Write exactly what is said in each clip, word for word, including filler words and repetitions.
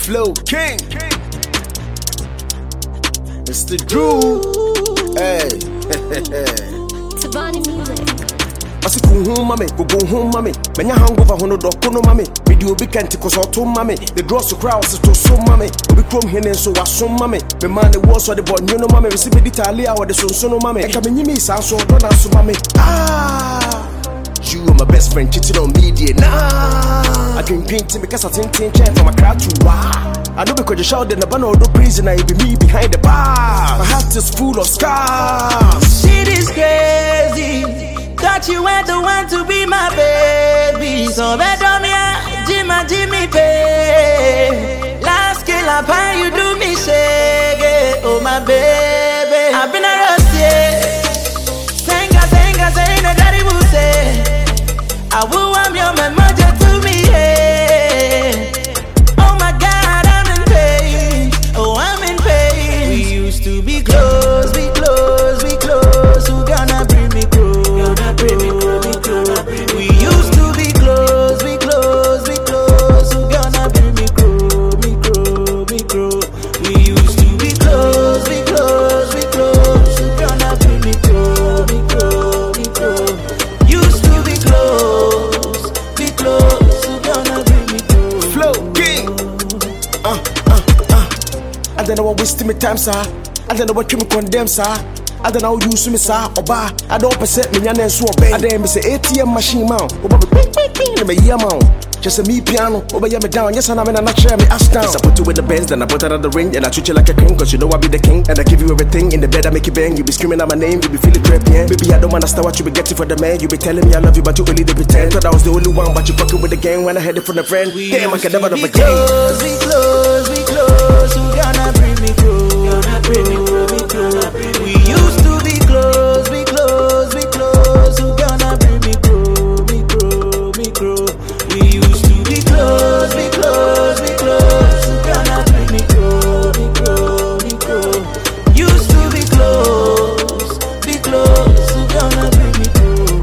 Flow King. It's the Drew. Hey. Tabani music. I say go home, mommy, go go home, mommy. When you hang over hono dog, no mommy. Video be can't cause all to mommy. The draws to crowds to so mommy. We come here and so was so mommy. The man the was or the boy, you know mommy. We see the Italia or the son so no mommy. I come in me, so don't answer mommy. Ah, you are my best friend, cheating on me, dear. Nah, I can paint because I think chair from a crowd to wow. I know because you shout in the banner, no prison, I be me behind the bar. My heart is full of scars. Shit is crazy. Thought you were the one to be my baby. So bad on me, Jimmy, Jimmy, pay. Last kill up, how you do me, shake. Oh, my baby. I've been a rusty. Senga, senga, senga, daddy will say. I will want your man, mother to me, yeah. Oh, my God, I'm in pain. Oh, I'm in pain. We used to be close, be close, be close. Who gonna bring me close? We used to be close, be close, be close. Who gonna bring me grow, me grow, me grow? We used to be close, be close, be close. Who gonna bring me grow, me grow, me grow? Used to be close, be close. Who gonna bring me grow? Flow King. Uh, uh, uh. I don't know what wasting my time, sir. I don't know what you me condemn, sir. I don't know you see me sir or bar. I don't percent me and so obey. I didn't say A T M machine mount. Over me ping ping ping me year mount. Just a me piano over me down. Yes, and I'm in a nutshell me ass down. I put you with the Benz, then I put her on the ring, and I treat you like a king, cause you know I be the king. And I give you everything in the bed, I make you bang. You be screaming out my name, you be feeling creepy, yeah. Baby, I don't understand what you be getting for the man. You be telling me I love you, but you only to pretend. Thought I was the only one, but you fucking with the gang when I had it from the friend. We Damn, I can never be have a gang. close, be close, be close. Who gonna bring me close? Gonna bring me close, me close. We used to be close, be close, be close. Who gonna bring me grow, me grow, me grow? We used to be close, be close, be close. Who gonna bring me grow, me grow, me grow? Used to be close, be close. Who gonna bring me grow?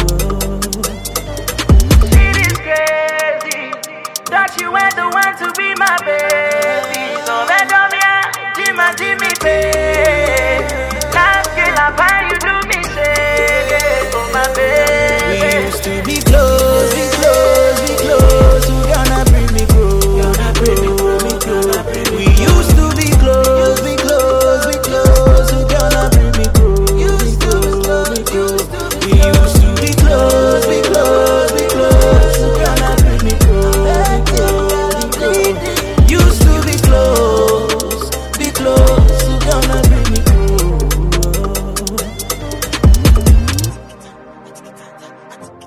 It is crazy that you were the one to be my baby. So bad on me, Jimmy, Jimmy, pay. Last kill up, how you do me, shake. Oh, my baby. We used to be close, be close, be close. Who gonna bring me grow? Gonna bring me grow, me grow. We used to be close, be close, be close. Who gonna bring me grow? Used to be close, me grow. We used to be close, be close, be close. Who gonna bring me grow? Me grow, me grow. Used to be close, be close. Who gonna bring me grow?